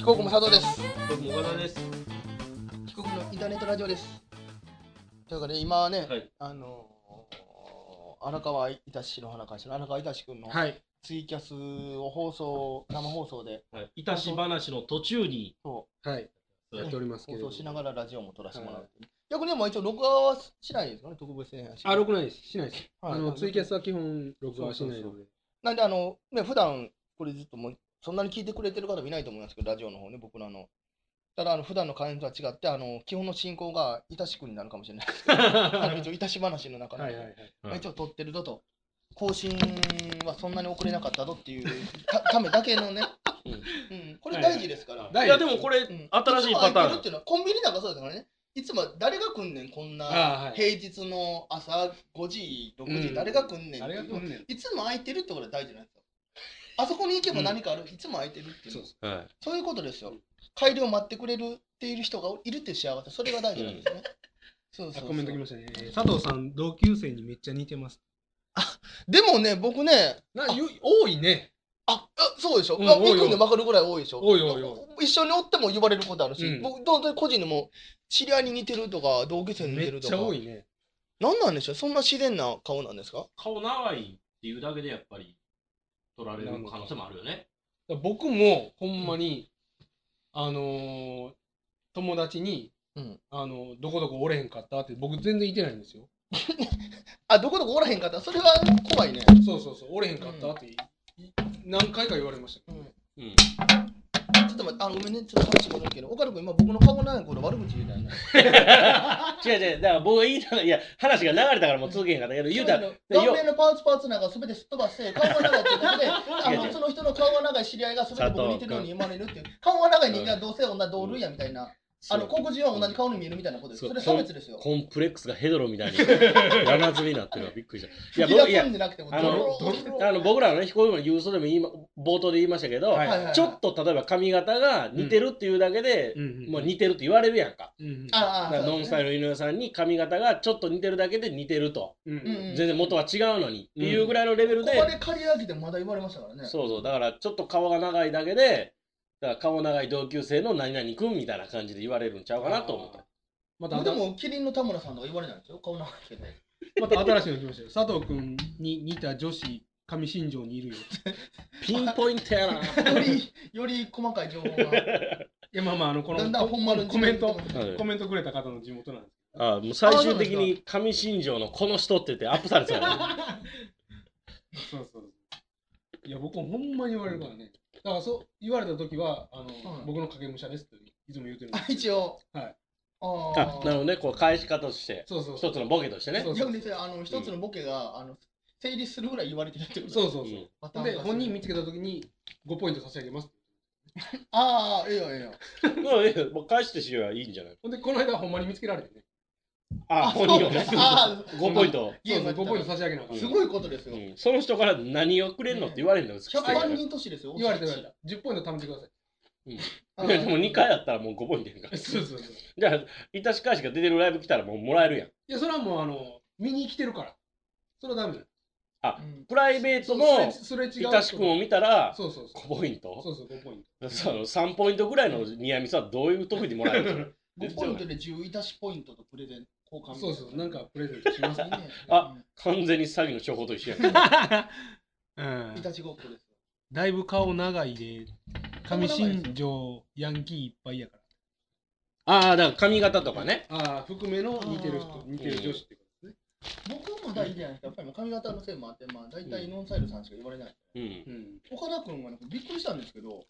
国も佐藤です。 僕も岡田です。 帰国のインターネットラジオです。というかね、今はね、 はい。 荒川いたしの花会社の荒川いたし君のはい。 ツイキャスを生放送で、 はい。いたし話の途中に、 はい、やっておりますけれども、 放送しながらラジオも撮らせてもらうっていう。逆にも一応録画はしないですかね、特別に。 録画ないです。しないです。 はいツイキャスは基本録画はしないので。 なんでね、普段これずっともうそんなに聞いてくれてる方もいないと思いますけど、ラジオの方ね、僕のただ普段の会員とは違って、基本の進行がいたし君になるかもしれないですけど、一応いたし話の中で、一応撮ってるぞと、更新はそんなに遅れなかったぞっていうためだけのね、これ大事ですから。 いやでもこれ、新しいパターンっていうのはコンビニなんかそうですからね。いつも誰が来んねん、こんな平日の朝5時、6時、誰が来んねんっていう、いつも空いてるってことが大事なんですよ。あそこに行けば何かある、いつも空いてるっていう、そういうことですよ。帰りを待ってくれるっている人がいるって幸せ、それが大事なんですね。 コメント来ましたね。佐藤さん、同級生にめっちゃ似てます。 でもね、僕ね、 多いね。 そうでしょ。びっくりで分かるぐらい多いでしょ。 多い。 一緒におっても言われることあるし、僕、本当に個人でも知り合いに似てるとか、同級生に似てるとか。 めっちゃ多いね。 何なんでしょう、そんな自然な顔なんですか？ 顔長いっていうだけでやっぱり取られる可能性もあるよね。 僕もほんまに、友達に、どこどこおれへんかったって、僕全然いてないんですよ。 どこどこおらへんかった、それは怖いね。 そう、おれへんかったって、何回か言われましたけど。 ちょっと待って、ごめんね、ちょっと話戻るけど、岡田君、今僕の顔がない頃悪口言うたよね。 違う、だから僕が言いたい、いや、話が流れたからもう続けへんかったけど、言うたら、 顔面のパーツなんか全てすっ飛ばして、顔が長いっていうことで、その人の顔が長い知り合いが全て僕に似てるように言われるっていう、顔が長い人間はどうせ同類やみたいな。黒人は同じ顔に見えるみたいなことです。それ差別ですよ。 コンプレックスがヘドロみたいに山積みになってるのはびっくりした。いや、僕らのね、飛行機の郵送でも冒頭で言いましたけど、ちょっと例えば髪型が似てるっていうだけで、もう似てるって言われるやんか。ノンスタイルの井上さんに髪型がちょっと似てるだけで似てると。全然元は違うのにっていうぐらいのレベルで。 ここで刈り上げてまだ言われましたからね。 そう、だからちょっと顔が長いだけで、だから顔長い同級生の何々君みたいな感じで言われるんちゃうかなと思った。 でもキリンの田村さんとか言われないんですよ、顔長いけど。 また新しいの来ましたよ。佐藤君に似た女子、上新庄にいるよ。 ピンポイントやな。 より細かい情報が。いやこのコメントくれた方の地元なんです。 もう最終的に上新庄のこの人って言ってアップされてたよね。 そう。いや、僕ほんまに言われるからね。だからそう言われた時は僕の影武者ですっていつも言うてるんです。 一応。 なるほどね、こう返し方として、一つのボケとしてね。 逆に一つのボケが成立するぐらい言われてるってこと。 そう。で本人見つけた時に5ポイント差し上げます。 ええよ。 もう返してしようはいいんじゃない。 ほんでこの間ほんまに見つけられてね。 本人をね。5ポイント。 5ポイント差し上げな。 すごいことですよ。 その人から何をくれんのって言われるの。 100万人都市ですよ。 言われて10ポイント貯めてください。 でも2回やったらもう5ポイントやんか。 そう。 じゃあ、いたし返しが出てるライブ来たらもうもらえるやん。いや、それはもう見に来てるから。それはダメだ。 プライベートのいたし君を見たら5ポイント。 そう、5ポイント。 3ポイントぐらいのニアミスはどういう時にもらえるの？ 5 ポイントで10いたしポイントとプレゼント。 そう、なんかプレゼントしますね。 完全に詐欺の情報と一緒やん。いたちごっこです。 だいぶ顔長いで、上新庄ヤンキーいっぱいやから。 だから髪型とかね。 覆面の似てる人、似てる女子ってことですね。 僕も大事じゃないですか。やっぱり髪型のせいもあって、大体ノンサイルさんしか言われない。岡田君はびっくりしたんですけど、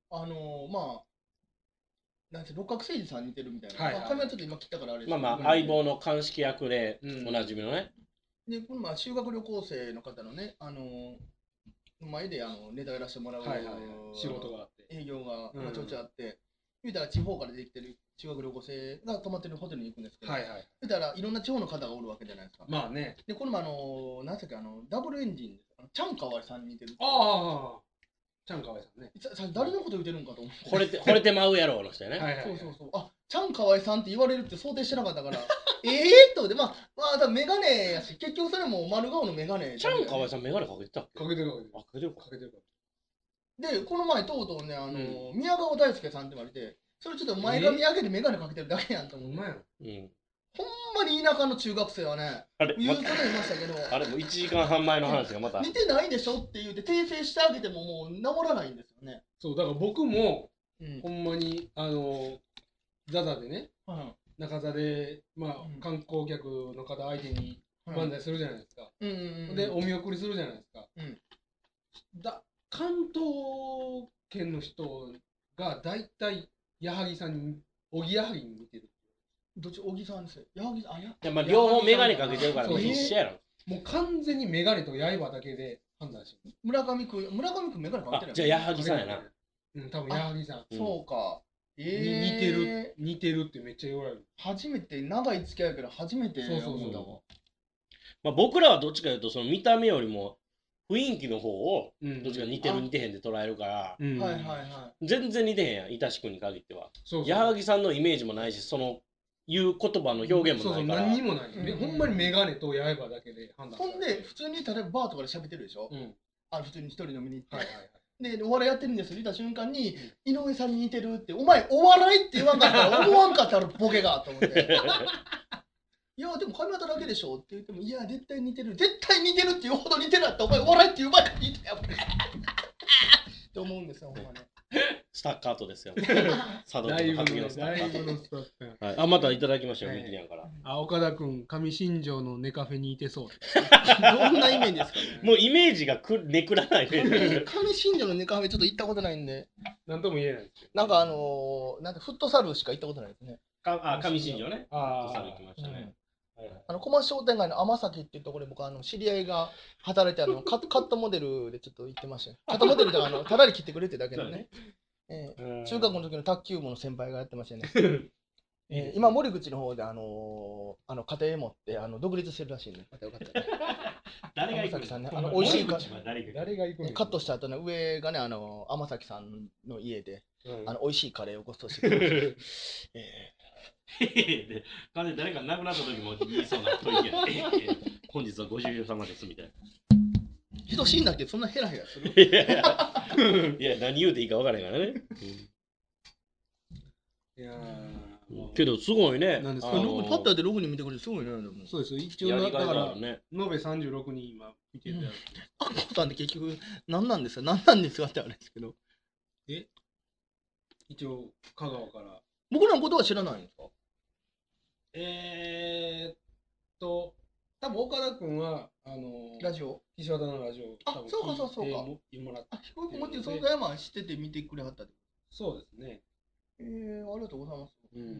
六角誠治さん似てるみたいな。髪はちょっと今切ったからあれです。 相棒の鑑識役でおなじみのね。 で、この修学旅行生の方のね、前でネタやらせてもらう仕事があって、 営業がちょいちょいあって、言うたら地方から出てきてる修学旅行生が泊まってるホテルに行くんですけど、言うたらいろんな地方の方がおるわけじゃないですか。 まあね。 で、この何でしたっけ、ダブルエンジンです。チャンカワイさんに似てる。 チャンカワイさんね。 誰のこと言ってるんかと思って。 惚れてまうやろうの人やね。 そう。チャンカワイさんって言われるって想定してなかったから、とで、多分メガネやし、結局それも丸顔のメガネ。 チャンカワイさんメガネかけてたっけ？ かけてる。 で、この前とうとうね、宮川大輔さんって言われて、それちょっと前髪上げて眼鏡かけてるだけやんと思う。ほんまに田舎の中学生はね、言う人でいましたけど、 あれもう1時間半前の話がまた。 似てないでしょって言って訂正してあげてももう治らないんですよね。 そう、だから僕も、ほんまに、ザザでね、中座で、まあ、観光客の方相手に漫才するじゃないですか。で、お見送りするじゃないですか。関東圏の人が大体、矢作さんに、おぎやはぎに似てる。 どっち、小木さんですよ。矢作さん、あ、いや、まあ、両方メガネかけてるから、必死やろ。 もう完全にメガネと刃だけで判断してる。 村上くんメガネかけてる。 じゃあ、矢作さんやな。 多分矢作さん。 そうか。 似てるってめっちゃ言われる。 初めて、長い付き合いやけど、初めて思ったわ。 まあ、僕らはどっちかというと、その見た目よりも、雰囲気の方を、どっちか似てる似てへんで捉えるから、全然似てへんやん、いたしくんに限っては。矢作さんのイメージもないし、その、言う言葉の表現もないから。 何にもない。ほんまにメガネと刃だけで判断。 ほんで、普通に例えばバーとかで喋ってるでしょ。普通に一人飲みに行って。で、お笑いやってるんですよ。見た瞬間に、井上さんに似てるって、お前、お笑いって言わんかったら、思わんかったらボケが、と思って。いや、でも髪型だけでしょって言っても、いや、絶対似てる。絶対似てるって言うほど似てるやったら、お前、お笑いって言う前から似てるやん。って思うんですよ、ほんまね。 スタッカートですよ。佐渡君の発言のスタッカート。あ、またいただきましたよ、ミキリアンから。 岡田君、上新庄のネカフェにいてそう。 どんなイメージですかね。 もうイメージがネクらないね。 上新庄のネカフェちょっと行ったことないんで。 なんとも言えないですけど。 なんかなんてフットサルしか行ったことないですね。 上新庄ね。フットサル行きましたね。 小町商店街の天崎っていうところで僕知り合いが働いてカットモデルでちょっと行ってましたよ。カットモデルでただで切ってくれってだけのね。中学の時の卓球部の先輩がやってましたね。今森口の方で家庭持って独立してるらしいね。またよかった。 誰が行くの？美味しいか誰が行くの？ カットした後の上がね天崎さんの家で美味しいカレーをごちそうしてくれる。 で、誰か亡くなった時も言いそうな吐息やね。本日はご主人様ですみたいな。 人死んだっけそんなヘラヘラする？ いや、何言うていいか分からへんからね。 いやけど、すごいね。 パッターで6人見てくれてすごいね。 そうですよ。一応、だから、延べ36人今見てて。 アッコさんって結局、何なんですかってあれですけど。 一応、香川から。 僕らのことは知らないんですか？ 多分岡田君は、 ラジオ岸和田のラジオ、 そうか。飛行機持ってその山知ってて見てくれはったで。 そうですね。 ありがとうございます。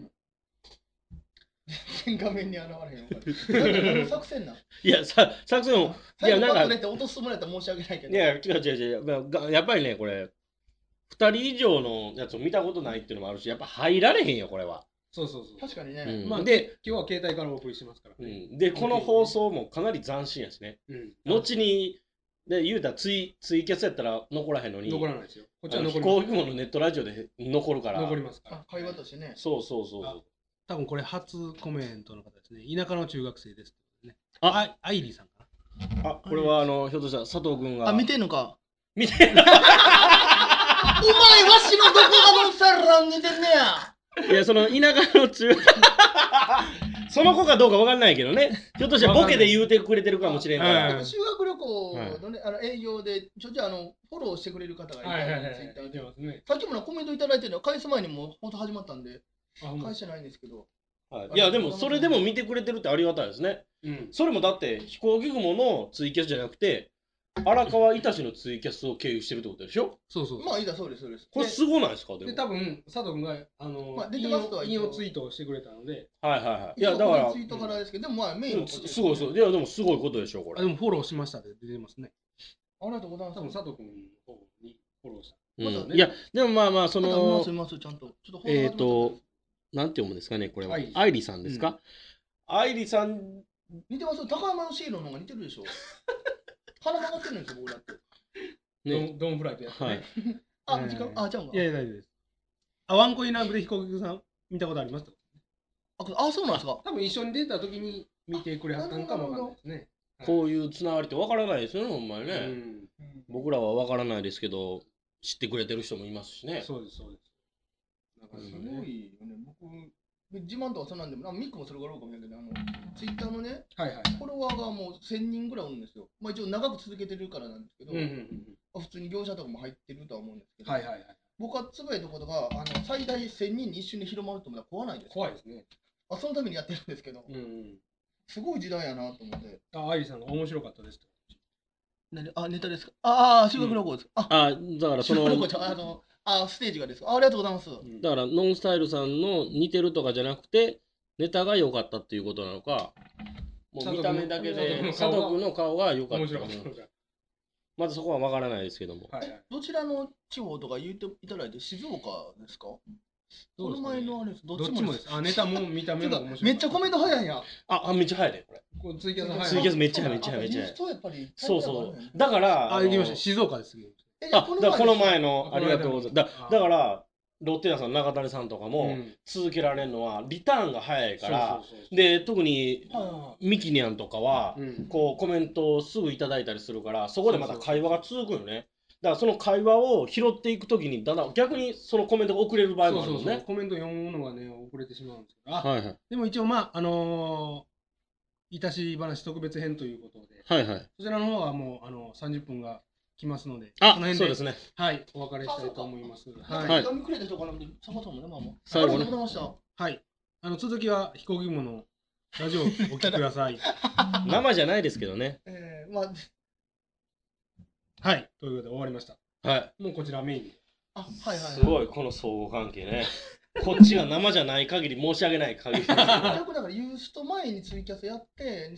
全然画面に現れへんのか。作戦なん？ いや、作戦を、 いや、なんか、落とすつもりやったら申し訳ないけど。 いや、違う。やっぱりね、これ、2人以上のやつを見たことないっていうのもあるし、やっぱ入られへんよ、これは。 そう。 確かにね。 まあ、で、今日は携帯からお送りしてますからね。で、この放送もかなり斬新やしね。後に、言うたらツイキャスやったら残らへんのに。 残らないですよ。こっちは残ります。飛行機ものネットラジオで残るから。 残りますから。 会話としてね。 そう。 多分これ初コメントの方ですね。田舎の中学生です。アイリーさんかな。これはひょっとしたら佐藤君が。 見てんのか。 見てんの。お前わしのどこがのさらん似てんねや。 いや、その田舎のその子かどうかわかんないけどね。ひょっとしたらボケで言うてくれてるかもしれんから。 修学旅行のね、営業で、ちょフォローしてくれる方がいて、ツイッターで。さっきもコメントいただいてるの、返す前にもう本当始まったんで、返してないんですけど。 いや、でもそれでも見てくれてるってありがたいですね。それもだって飛行機雲のツイキャスじゃなくて、荒川いたしのツイキャスを経由してるってことでしょ？ そう。 まあいいだ、そうです。 これすごないですか？ で、多分佐藤君が引用ツイートをしてくれたので。 はい。 いや、だからツイートからですけど、でもまあメインすごい。いや、でもすごいことでしょ、これ。 でもフォローしましたで出てますね。 ありがとうございます。 多分佐藤君の方にフォローした。 いや、でもまあすみません、ちゃんと。 なんて読むんですかね、これは。愛理さんですか？愛理さん。 似てます高山のシーロの方が似てるでしょ。鼻曲がってるんですよ、僕だって。 ドンフライトやってね。 時間、じゃあ。 いや、大丈夫です。ワンコインランクで飛行機さん見たことありますか？ そうなんですか。 多分一緒に出た時に見てくれはったんかもわかんないですね。 こういうつながりってわからないですよね、ほんまにね。僕らはわからないですけど、 知ってくれてる人もいますしね。 そうです、そうです。 なんかすごいよね。僕、自慢とかそんなんでも、ミックもそれがあるかもしれないけど、ツイッターのね、フォロワーがもう1000人ぐらいおるんですよ。まあ一応長く続けてるからなんですけど、普通に業者とかも入ってるとは思うんですけど、僕はつぶやいたことが、最大1000人に一瞬で広まると思ったら怖ないです。 怖いですね。 そのためにやってるんですけど、すごい時代やなと思って。 アイリさんが面白かったですと。 ネタですか。修学旅行です。 だからその、 ステージがですか。ありがとうございます。 だからノンスタイルさんの似てるとかじゃなくて、ネタが良かったっていうことなのか、もう見た目だけで家族の顔が良かった。まずそこは分からないですけども。 どちらの地方とか言っていただいて、静岡ですか。この前のあれです。どっちもです。 ネタも見た目も面白い。 めっちゃコメント早いんや。 めっちゃ早いで、これ。 ツイキャス早い。 ツイキャスめっちゃ早い、めっちゃ早い、めっちゃ早い。そうそう。だから、 行きました。静岡です。 だからこの前の、ありがとうございます。だから、ロッテリアさん、中谷さんとかも続けられるのは、リターンが早いから、で、特にミキニャンとかは、こう、コメントをすぐいただいたりするから、そこでまた会話が続くよね。だからその会話を拾っていくときに、だんだん逆にそのコメントが遅れる場合もあるもんね。 コメント読むのがね、遅れてしまうんですけど、でも一応いたし話特別編ということで、そちらの方はもう30分が来ますので、 この辺でそうですね。 はい、お別れしたいと思います。 はい。読みくれた人からそもそもね、まあもう。 最後ね。 はい。続きは飛行機雲のラジオをお聞きください。 生じゃないですけどね。 はい。ということで終わりました。 はい。 もうこちらメインで。 すごい、この相互関係ね。こっちが生じゃない限り申し訳ない限り。 だからユースト前にツイキャスやって、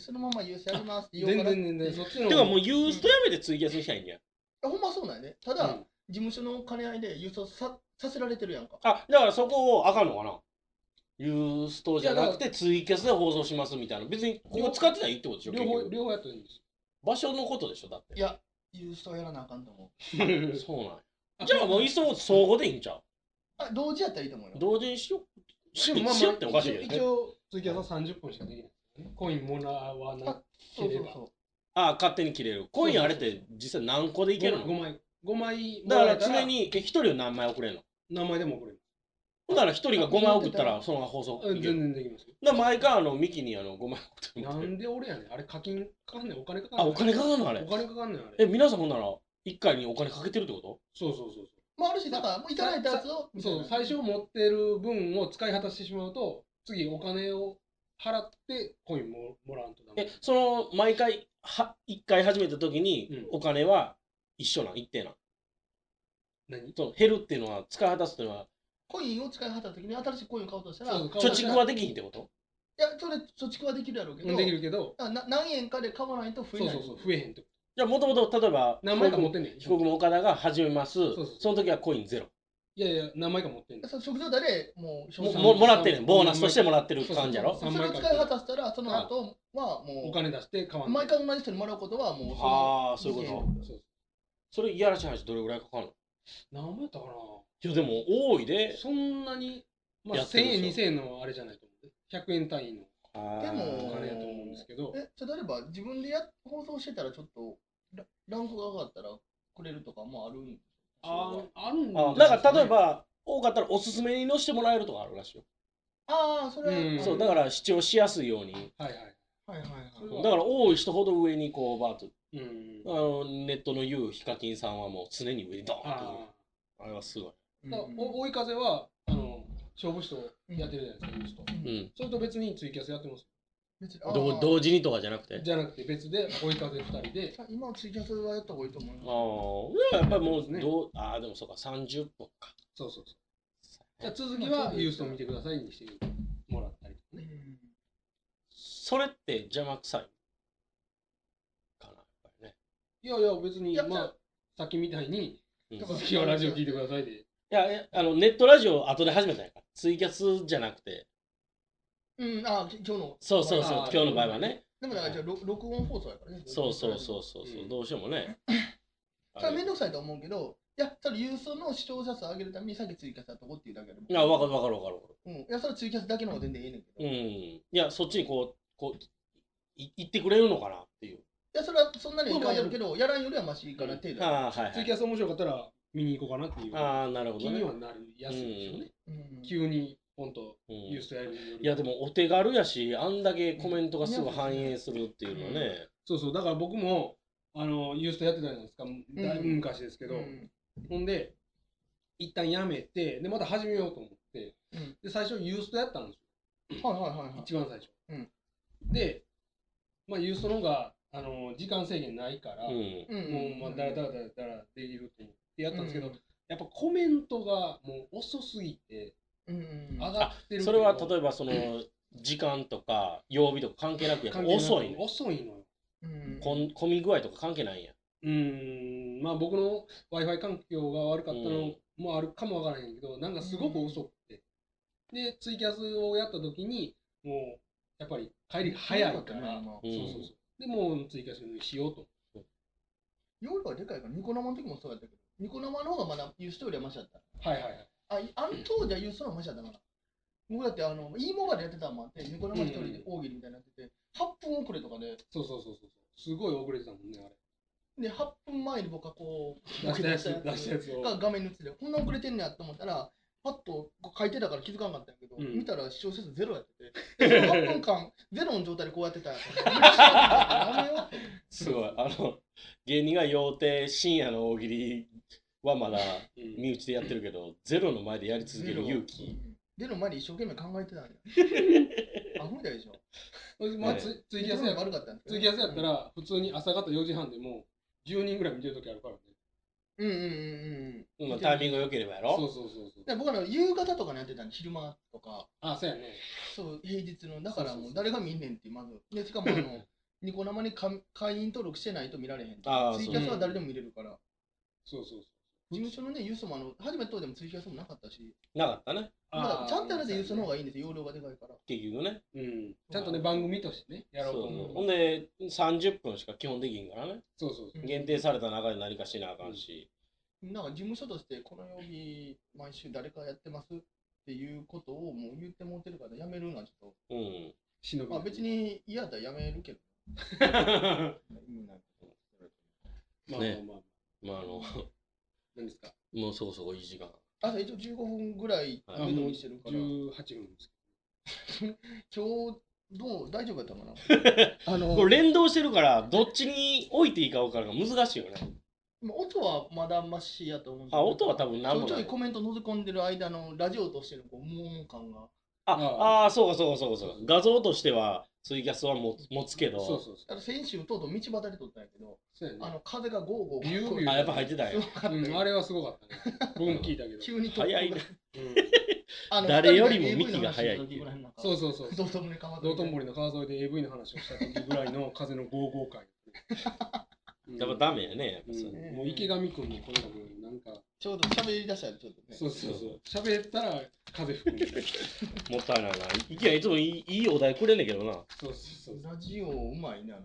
そのままユースやりますって言うから。 全然、そっちの。 てかもうユーストやめてツイキャスにしたいんや。 ほんまそうなんやね。ただ、事務所の兼ね合いでユーストさせられてるやんか。 だからそこをあかんのかな。ユーストじゃなくてツイキャスで放送しますみたいな。別にここ使ってないってことでしょ。 両方やってるんです。 場所のことでしょ、だって。 いや、ユーストやらなあかんと思う。 そうなんや。じゃあもういっそ相互でいいんちゃう。 同時やったらいいと思うよ。 同時にしよう。しようっておかしいよね。 一応ツイキャスは30分しかできない。コインもらわなければ。 勝手に切れる。コインあれって実際何個でいけるの ？5枚。 だから常に1人を何枚送れるの？ 何枚でも送れる。 だから1人が5枚送ったらその放送全然できます。 だから毎回ミキに5枚送ってなんで俺やねん。あれ課金かかんねん。お金かかんねん。 お金かかんのあれ。 お金かかんねんあれ。 皆さんほんなら1回にお金かけてるってこと？ そう。 あるし、だからもういただいたやつを。 そう、最初持ってる分を使い果たしてしまうと、次お金を払ってコインもらわんとダメ。 その毎回1回始めた時にお金は一緒なん？一定なん？ 何？ 減るっていうのは、使い果たすっていうのは、 コインを使い果たす時に新しいコインを買おうとしたら、 貯蓄はできひんってこと？ いや、それ貯蓄はできるやろうけど、 できるけど、 何円かで買わないと増えない。 そう、増えへんって。 じゃあもともと例えば何枚か持ってんねん。 被告も岡田が始めます。その時はコインゼロ。 いや何枚か持ってんねん。 食状態でもうもらってるねん。ボーナスとしてもらってる感じやろ。 それを使い果たしたらその後はもうお金出して買わない。 毎回同じ人にもらうことはもうそういうこと。それいやらしい話どれぐらいかかるの？ 何枚やったかな。 いやでも多いで。 そんなに1000円2000円のあれじゃないと思う。100円単位のでもお金やと思うんですけど。 例えば自分で放送してたらちょっとランクが上がったらくれるとかもあるんですあるんだから例えば多かったらおすすめに載せてもらえるとかあるらしいよ。 それはそうだから視聴しやすいように。だから多い人ほど上にこうバーッと。ネットの言うヒカキンさんはもう常に上にドーンってあれはすごい。 追い風は勝負師とやってるじゃないですか。それと別にツイキャスやってます。 同時にとかじゃなくて別で追い風2人で。 今ツイキャスはやった方がいいと思います。 やっぱりもうでもそうか30分か。 そう。じゃあ続きはユースト見てくださいにしてもらったりとかね。 それって邪魔くさいかなやっぱりね。 いや別にさっきみたいに続きはラジオ聞いてくださいで。 いやネットラジオ後で始めたんやから。ツイキャスじゃなくて。 今日の。 そう今日の場合はね。 でもだから録音放送やからね。 そうどうしてもね。 それめんどくさいと思うけど、いや、それユースの視聴者数上げるためにさっきツイキャスやっとこっていうだけで。 いや、わかる。 いや、それツイキャスだけの方が全然いいねんけど。 いや、そっちにこう言ってくれるのかなっていう。 いや、それはそんなにいかんやるけど、やらんよりはマシかな程度。 ツイキャス面白かったら見に行こうかなっていう気にはなりやすいでしょうね。急にポンとユーストやるより。 いやでもお手軽やし、あんだけコメントがすぐ反映するっていうのね。 そうそう、だから僕もユーストやってたじゃないですか、だいぶ昔ですけど、ほんで一旦やめて、でまた始めようと思って、で最初ユーストやったんですよ。一番最初。で、まあユーストの方が時間制限ないから、もうだらだらできると思ってやったんですけど、やっぱコメントがもう遅すぎて上がってる。 それは例えばその時間とか曜日とか関係なくやっぱ遅いの。 遅いのよ。 混み具合とか関係ないんや。 まあ僕の Wi-Fi 環境が悪かったのもあるかもわからへんけど、なんかすごく遅くて。で、ツイキャスをやった時に、もうやっぱり帰りが早いから、で、もうツイキャスにしようと。 夜はでかいから、ニコ生の時もそうやったけど、ニコ生の方がまだユーストよりはマシだった。当時はユーストの方がマシだったから。僕だってEモバでやってたもんあって、ニコ生一人で大喜利みたいになってて、8分遅れとかで。 そう。すごい遅れてたもんね、あれ。 で、8分前に僕はこう、 出したやつを。 が画面に映って、こんな遅れてんねやと思ったら、パッと書いてたから気づかなかったんやけど、見たら視聴者数ゼロやってて、でその8分間、ゼロの状態でこうやってたんやすごい。芸人が要定深夜の大喜利はまだ身内でやってるけど、ゼロの前でやり続ける勇気。 ゼロの前で一生懸命考えてたんや。アホみたいでしょ。 ツイキャスやったら、普通に朝方4時半でも10人ぐらい見てるときあるからね。 タイミングが良ければやろ。 そう。僕は夕方とかにやってたんで、昼間とか。 そうやね。 そう、平日の。だからもう誰が見んねんって、まず。で、しかもニコ生に会員登録してないと見られへん。ツイキャスは誰でも見れるから。 そう。 事務所のね、ユースも初めてでもツイキャスもなかったし。 なかったね。 まだちゃんとやるとユースの方がいいんですよ、容量がでかいから。 結局ね。 ちゃんとね、番組としてね、やろうと思う。 ほんで、30分しか基本できんからね。 そう。 限定された中で何かしなあかんし。 なんか事務所としてこの曜日毎週誰かやってますっていうことをもう言ってもってるからやめるのはちょっと、まあ別に嫌だったらやめるけど何ですか。 もうそこそこいい時間。 一応15分ぐらいメドにしてるから 18分です今日どう大丈夫だったかなこれ連動してるからどっちに置いていいか分からんが難しいよね。 音はまだマシやと思うんですけど、音は多分何もない。 ちょいコメント覗き込んでる間のラジオとしてのこう無音感が。 そうか。画像としてはツイキャスは持つけど。 先週とうとう道端で撮ったんやけど、風がゴーゴー。 やっぱ入ってたよ。 あれはすごかったね。僕も聞いたけど。 急に早いね。誰よりもミキが早い。 そう。道頓堀の川沿いで AV の話をした時ぐらいの風のゴーゴー感。 やっぱダメやね。 もう池上君もこのなんかちょうど喋り出したらちょっとね。 そう。喋ったら風吹くみたいな。もったいないな。池いつもいいお題くれんねんけどな。 そう。ラジオうまいね、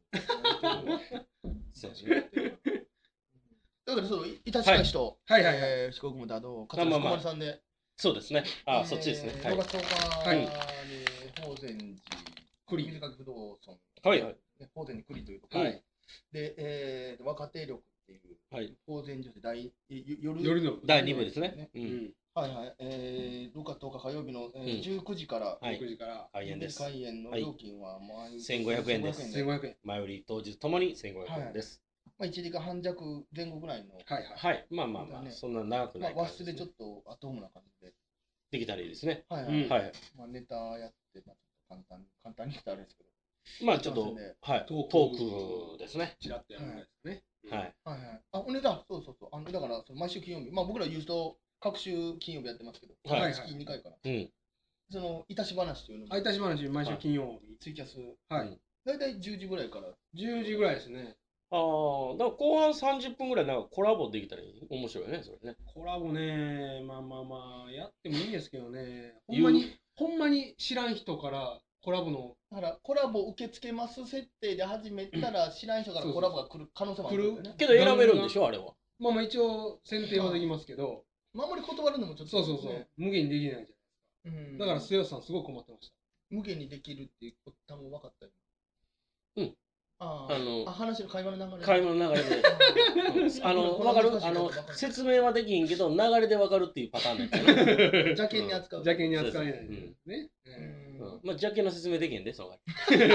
だからいたしかしと、四国もだど、勝間小丸さんで。 そうですね。そっちですね。 6月10日に法善寺、水掛不動尊。法善寺栗というところ。で、若手力っていう法善寺で夜の第2部ですね。 6月10日火曜日の19時から開演です。 開演の料金は 1500円です。前売り当日ともに1500円です。 1時間半弱前後ぐらいの。 まあ、そんな長くない。 和室でちょっとアットホームな感じで。 できたらいいですね。 ネタやって、簡単に言ったらあれですけど。 まあちょっと、トークですね。 ちらっとやるんですね。 お値段、そう。だから、毎週金曜日、僕ら言うと、各週金曜日やってますけど、月2回から。その、いたし話というのいたし話、毎週金曜日。 ツイキャス。大体10時ぐらいから。 10時ぐらいですね。 だから後半30分ぐらいなんかコラボできたら面白いね、それね。 コラボね、まあ、やってもいいんですけどね。ほんまに知らん人からコラボの。 だからコラボ受け付けます設定で始めたら知らん人からコラボが来る可能性もあるんだよね。 けど選べるんでしょ、あれは。 まあ一応選定はできますけど。 守り断るのもちょっと。 そう。無限にできないじゃないですか。だから末吉さんすごい困ってました。 無限にできるっていうこと多分分かったよ。 話の会話の流れ。 会話の流れで。わかる？説明はできんけど、流れでわかるっていうパターンだよね。 邪険に扱う。 邪険に扱えない。ね。 まあ、邪険な説明できんで、そうか。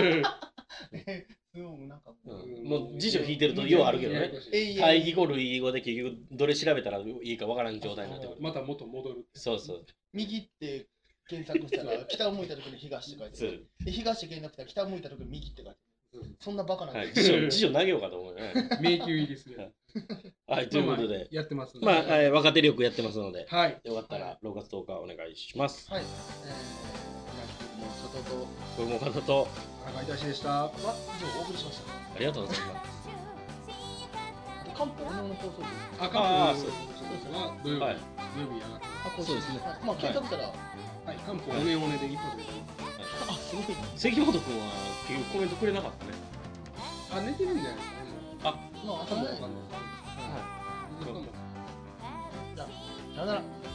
もう辞書引いてるとようあるけどね。対義語類義語で結局どれ調べたらいいかわからん状態になってくる。 また元戻る。 そうそう。 右って検索したら北を向いた時に東って書いてる。東って検索したら北を向いた時に右って書いてる。そんなバカな辞書投げようかと思うね。 迷宮入りする。 はい、ということで。 やってます。 まあ、若手力やってますので。 はい。 よかったら6月10日お願いします。 はい。 これも加藤と。 田中いたしでした。 は以上お送りしました。 ありがとうございます。 漢方の放送です。 漢方の放送は土曜日上がってます。 そうですね。 まあ検索したら、 はい、漢方おねおねで一歩で。 あ、すごい。 関本君は結局コメントくれなかったね。 あ、寝てるんじゃないですかね。 まあ、朝もわかんない。はい。じゃあ、さよなら。